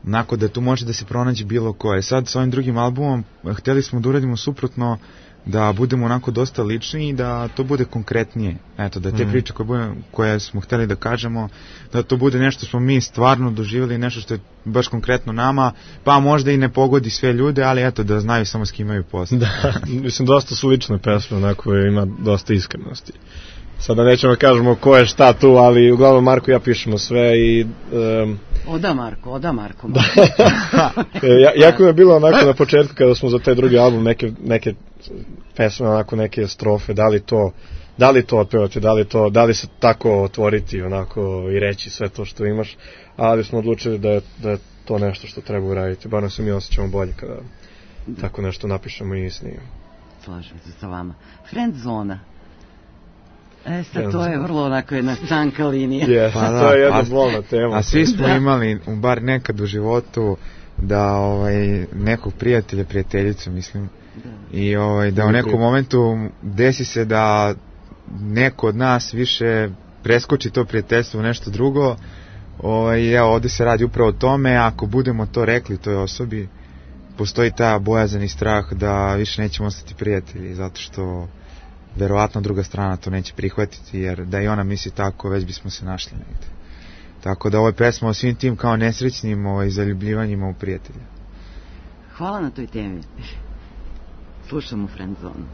onako da tu može da se pronađe bilo koje. Sad s ovim drugim albumom hteli smo da uradimo suprotno, da budemo onako dosta lični i da to bude konkretnije. Eto, da te mm. priče koje, bude, koje smo hteli da kažemo, da to bude nešto smo mi stvarno doživjeli, nešto što je baš konkretno nama, pa možda i ne pogodi sve ljude, ali eto, da znaju samo s kim imaju posao. Da, mislim, dosta su lične pesme, onako ima dosta iskrenosti. Sada nećemo da kažemo ko je šta tu, ali uglavnom Marko i ja pišemo sve i... Um, oda Marko, oda Marko. Da. ja, jako je bilo onako na početku kada smo za taj drugi album neke, neke pesme, onako neke strofe, da li to, da li to otpevati, da li to, da li se tako otvoriti onako i reći sve to što imaš, ali smo odlučili da je, da je to nešto što treba uraditi, bar se mi osjećamo bolje kada da. tako nešto napišemo i snimimo. Slažem se sa vama. Friend zona. E sad, to je vrlo onako jedna tanka linija. Yes, pa da, to je jedna bolna tema. A svi smo da. imali, bar nekad u životu, da ovaj, nekog prijatelja, prijateljicu, mislim, da. i ovaj, da u nekom momentu desi se da neko od nas više preskoči to prijateljstvo u nešto drugo. Ovaj, evo, ovde se radi upravo o tome, ako budemo to rekli toj osobi, postoji ta bojazan i strah da više nećemo ostati prijatelji, zato što verovatno druga strana to neće prihvatiti, jer da i ona misli tako, već bismo se našli negde. Tako da ovo je pesma o svim tim kao nesrećnim ovaj, zaljubljivanjima u prijatelja. Hvala na toj temi. Slušamo Friendzone.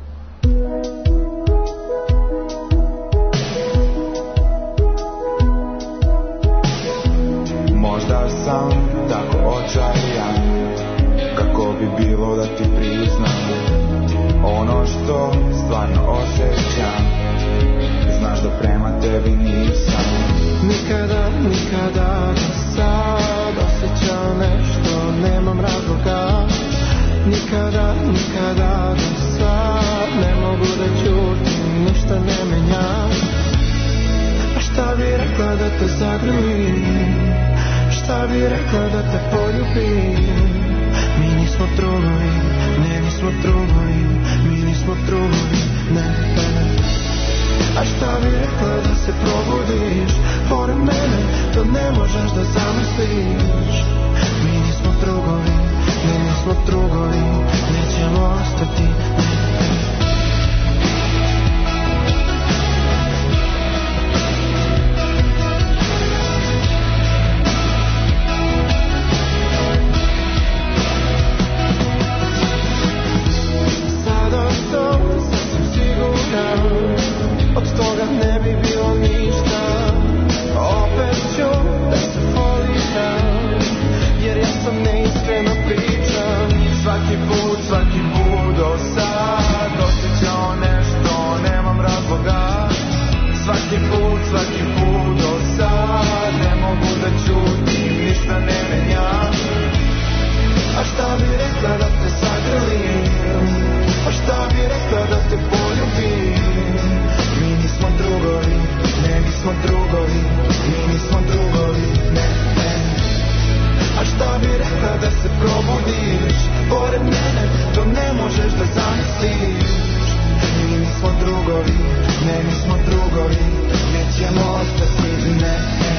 Možda sam tako očajan, kako bi bilo da ti priznam ono što stvarno osjećam. Znaš da prema tebi nisam nikada, nikada do sad osjećao nešto, nemam razloga. Nikada, nikada do sad ne mogu da ćutim, ništa ne menjam. A šta bi rekla da te zagrlim, šta bi rekla da te poljubim. Mi nismo drugovi, ne nismo drugovi, mi nismo drugovi, ne, ne. A šta bi rekla da se probudiš pored mene, to ne možeš da zamisliš. Mi nismo drugovi, ne nismo drugovi, nećemo ostati, ne, ne. Od toga ne bi bilo ništa, opet ću da se foliram, jer ja sam neiskreno pričam. Svaki put, svaki put do sad osjećao nešto, nemam razloga. Svaki put, svaki put do sad ne mogu da čutim, ništa ne menjam. A šta bi rekla da te zagrlim, a šta bi rekla da te poljubim. Mi nismo drugovi, ne nismo drugovi, mi nismo drugovi, ne, ne. A šta bi rekla da se probudiš pored mene, to ne možeš da zamisliš. Mi nismo drugovi, ne nismo drugovi, nećemo ostati, ne, ne.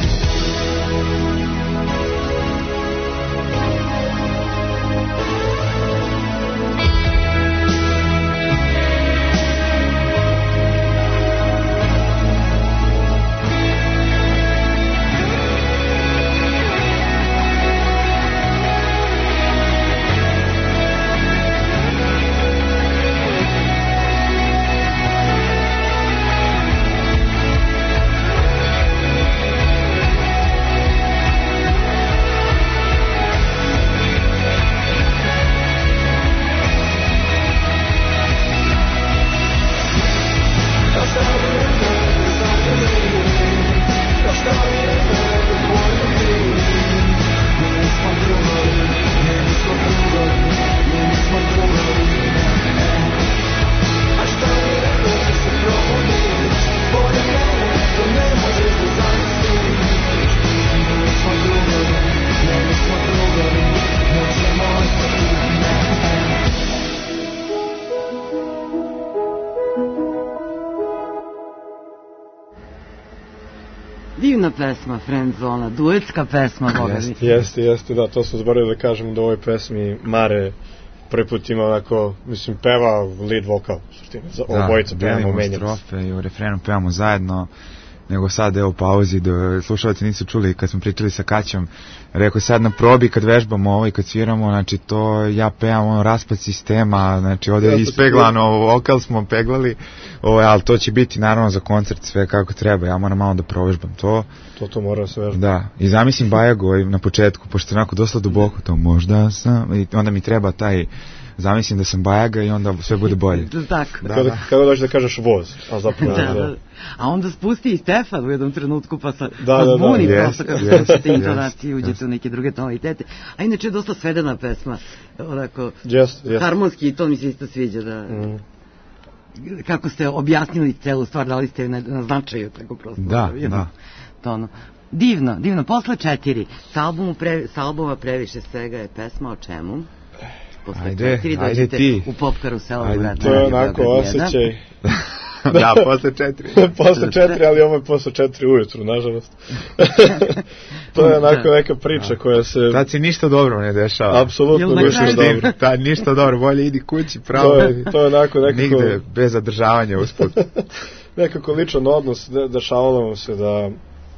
divna pesma, Friendzona, duetska pesma, boga mi. Jeste, jeste, jeste, da, to smo zaboravili da kažemo da u ovoj pesmi Mare prvi put ima onako, mislim, peva lead vokal, suštine, za obojica pevamo, menjamo. Da, strofe i u refrenu pevamo zajedno, nego sad evo u pauzi, da slušalci nisu čuli kad smo pričali sa Kaćom, rekao sad na probi kad vežbamo ovo i kad sviramo, znači to ja pevam ono raspad sistema, znači ovdje je ispeglano, vokal smo peglali, ovo, ali to će biti naravno za koncert sve kako treba, ja moram malo da provežbam to. To to mora se vežbati. Da, i zamislim Bajago na početku, pošto je onako dosta duboko, to možda sam, i onda mi treba taj, zamislim da sam Bajaga i onda sve bude bolje. Tako. Da, kada, da. Kada dođe da kažeš voz, a zapravo... da, da. A onda spusti i Stefan u jednom trenutku, pa sa da, pa da, zbuni da, prosto yes, kako slušate yes, intonaciju, yes, uđete yes. u neke druge tonalitete. A inače je dosta svedena pesma, onako, yes, yes. harmonski, i to mi se isto sviđa da... Mm. Kako ste objasnili celu stvar, dali ste na, na značaju, tako prosto. Da, da. Tonu. Divno, divno. Posle četiri, s, albumu pre, s albuma Previše svega je pesma o čemu? Posle ajde, četiri ajde dođete ti. u Pop Karusela. Ajde, to je onako osjećaj. Da, posle četiri. posle četiri, ali ovo je posle četiri ujutru, nažalost. To je onako neka priča koja se... Tad se ništa dobro ne dešava. Apsolutno ništa dobro. Tad ništa dobro, bolje idi kući, pravo. To je, to je onako nekako... Nigde bez zadržavanja usput. Nekako ličan odnos, de, dešavalo se da...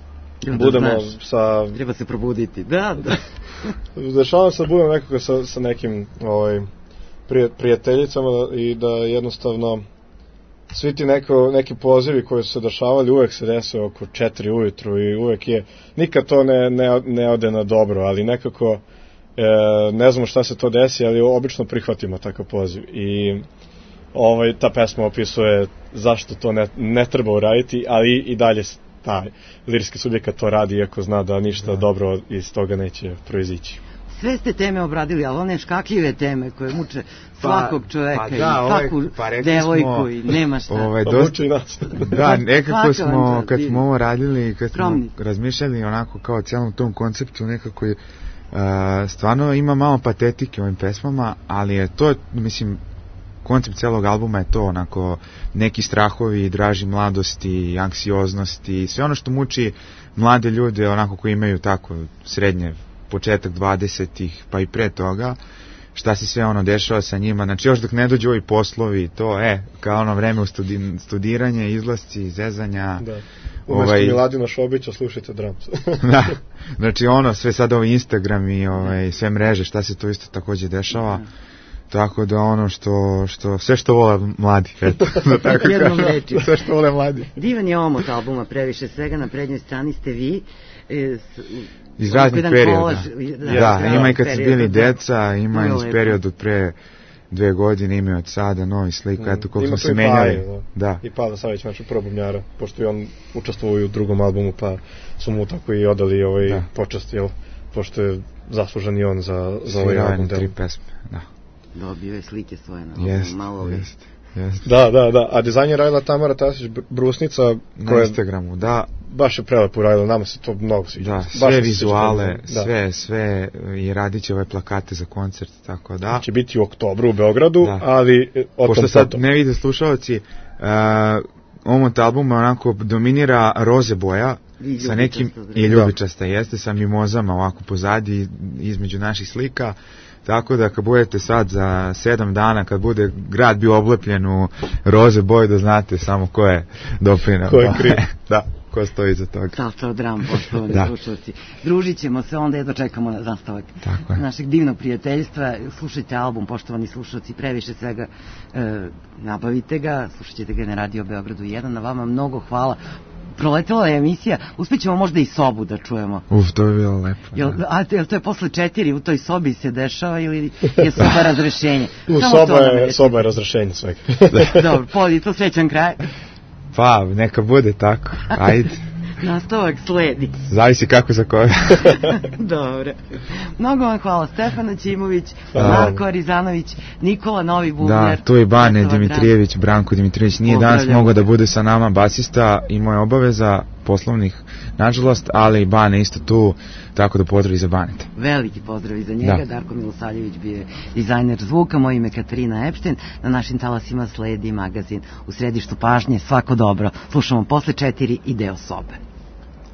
Da budemo znaš, sa... treba se probuditi. Da, da. Dešavamo se da budemo nekako sa, sa nekim ovaj, prijateljicama i da jednostavno svi ti neko, neki pozivi koji su se dešavali uvek se dese oko četiri ujutru i uvek je, nikad to ne, ne, ne ode na dobro, ali nekako e, ne znamo šta se to desi, ali obično prihvatimo takav poziv i ovaj, ta pesma opisuje zašto to ne, ne treba uraditi, ali i dalje taj lirski subjekat to radi iako zna da ništa da. dobro iz toga neće proizići. Sve ste teme obradili, ali one škakljive teme koje muče svakog čoveka pa, pa da, i svaku pa devojku smo, i nema šta. Ovaj, pa dosta, i nas. Da, nekako smo, kad smo ovo radili, kad smo razmišljali onako kao cijelom tom konceptu, nekako je, uh, stvarno ima malo patetike u ovim pesmama, ali je to, mislim, koncept celog albuma je to onako neki strahovi, draži mladosti, anksioznosti, sve ono što muči mlade ljude onako koji imaju tako srednje početak dvadesetih pa i pre toga, šta se sve ono dešava sa njima, znači još dok ne dođu ovi poslovi, to e, kao ono vreme u studi, studiranje, izlasci, zezanja. Da. Umesto ovaj, Miladina Šobića slušajte Drums. Da, znači ono sve sad ovaj Instagram i ovaj, sve mreže, šta se to isto takođe dešava. Tako da ono što, što sve što vole mladi, eto, da tako kažem, sve što vole mladi. Divan je omot albuma Previše svega, na prednjoj strani ste vi. E, s, iz raznih perioda. Kolaž, da, da, da, ima i kad su bili deca, ima iz periodu pre dve godine, ima od sada novi slik, mm, eto koliko smo se menjali. Da. Da. I Pavle Savić, znači probubnjara, pošto je on učestvovao u drugom albumu, pa su mu tako i odali ovaj da. počast, jel, pošto je zaslužan i on za, za ovaj album. Tri pesme, da. Dobio je slike svoje na jest, malo jest, jest. Da, da, da. A dizajn radila Tamara Tasić Brusnica na koja Instagramu, da. Baš je prelepo uradila, nama se to mnogo sviđa. Da, sve baš vizuale, da. sve, sve i radit će ove plakate za koncert, tako da. Će biti u oktobru u Beogradu, da. ali o pošto tom sad potom. Ne vide slušalci, uh, omot albuma onako dominira roze boja, I sa nekim, i ljubičasta jeste, sa mimozama ovako pozadi između naših slika. Tako da kad budete sad za sedam dana, kad bude grad bio oblepljen u roze boje, da znate samo ko je doprinao. Ko je kriv. Da, ko stoji za toga. Sastav dram, poštovani slušalci. Družit ćemo se, onda jedno čekamo na nastavak našeg divnog prijateljstva. Slušajte album, poštovani slušalci, Previše svega, e, nabavite ga, slušat ćete ga na Radio Beogradu jedan. Na vama mnogo hvala. Proletela je emisija, uspjećemo možda i sobu da čujemo. Uf, to je bilo lepo. Jel, a jel to je posle četiri, u toj sobi se dešava ili je soba razrešenje? U, soba je, soba je razrešenje svega. Dobro, Poli, to srećan kraj. Pa, neka bude tako, ajde. Nastavak sledi. Zavisi kako za koga. Dobro. Mnogo vam hvala. Stefana Ćimović, Marko Arizanović, Nikola Novi Bubner. Da, tu je Bane Dimitrijević, Branko Dimitrijević. Nije danas mogao da bude sa nama basista, imao je obaveza poslovnih, nažalost, ali Bane isto tu, tako da pozdravi za Baneta. Veliki pozdrav za njega. Da. Darko Milosavljević bio je dizajner zvuka, moje ime Katarina Epšten. Na našim talasima sledi magazin U središtu pažnje. Svako dobro. Slušamo posle četiri i deo sobe.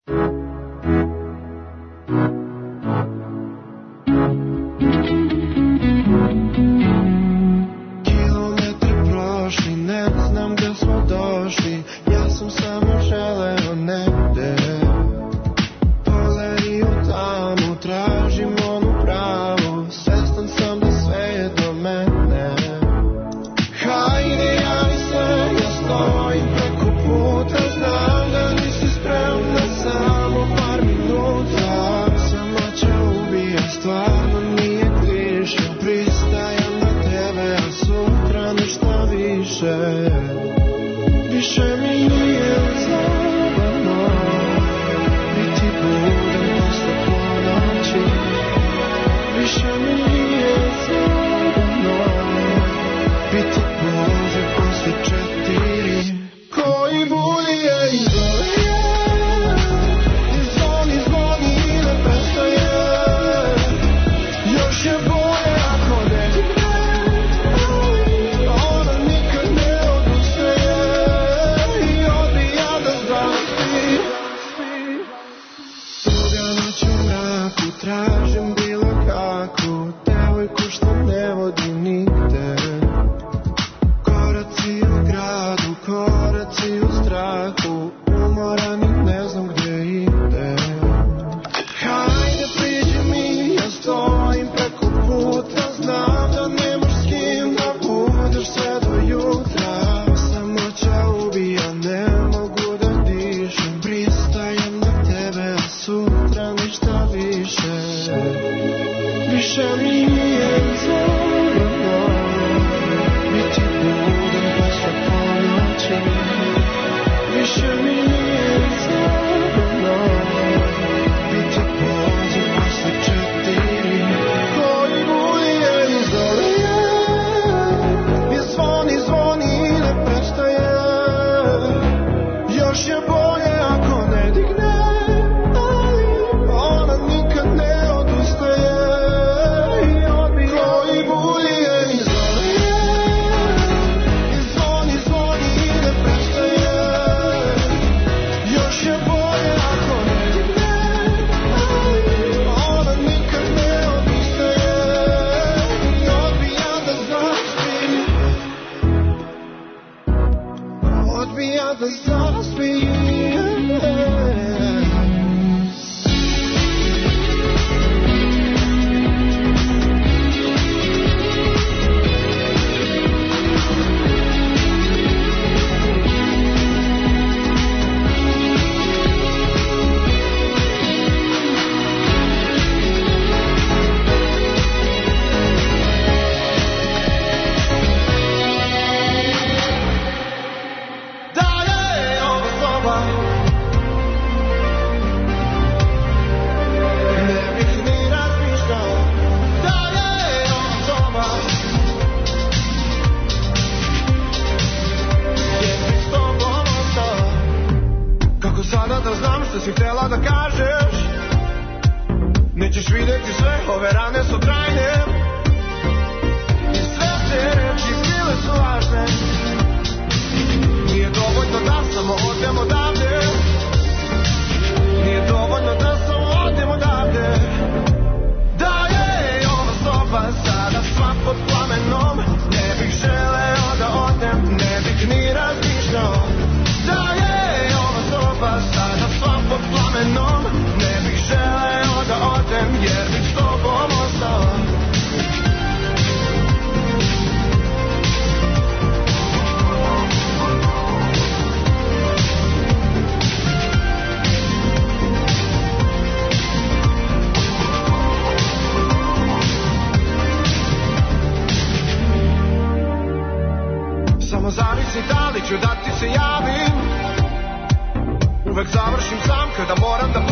Kilometri prošli, ne znam gde smo došli, ja sam samo želeo negde. Pogledaj u tamu, tražim onu pravu, svestan sam da sve je do mene. Hajde, javi se, ja stojim preko puta, znam da nisi spremna, samo par minuta. Samoća ubija, stvarno nije kliše, pristajem na tebe, a sutra ništa više. Više mi nije zabavno biti budan posle ponoći. Više mi nije zabavno biti poziv posle četiri. Koji budi je i zove, i zvoni, zvoni i ne prestaje. Još je bolje ako ne digne, ona nikad ne odustaje i odbija da zaspi. Druga noć u mraku, tražim bilo kakvu devojku što ne vodi nigde. Koraci u gradu, koraci u strahu, umoran i ne znam gde idem. Hajde priđi mi, ja stojim preko puta, znam da nemaš s kim da budeš sve do jutra. Samoća ubija, ne mogu da dišem, pristajem na tebe, a sutra ništa više. Više mi nije zabavno biti budan posle ponoći. Više mi nije zabavno biti poziv posle četiri. Koji budi je i zove, i zvoni, zvoni i ne prestaje. Još je bolje ako ne digne, ali ona nikad ne odustaje i odbija. Koji budi je i zove, i zvoni, zvoni i ne prestaje. Još je bolje ako ne digne, ali ona nikad ne odustaje i odbija da zaspi. Odbija da zaspi. Da je ova soba, ne bih ni razmišljao. Da je ova soba, jer bih s tobom ostao. Kako sada da znam što si htjela da kažeš? Nećeš vidjeti sve, ove rane su trajne i sve te reči bile su važne. Nije dovoljno da samo odem odavde, nije dovoljno da samo odem odavde. Da je ova soba sada sva pod plamenom, ne bih želeo da odem, ne bih ni razmišljao. Da je ova soba sada sva pod plamenom, ne bih želeo da odem, jer bih s tobom ostao. Samo zavisi da li ću da ti se javim. Uvek završim sam kada moram da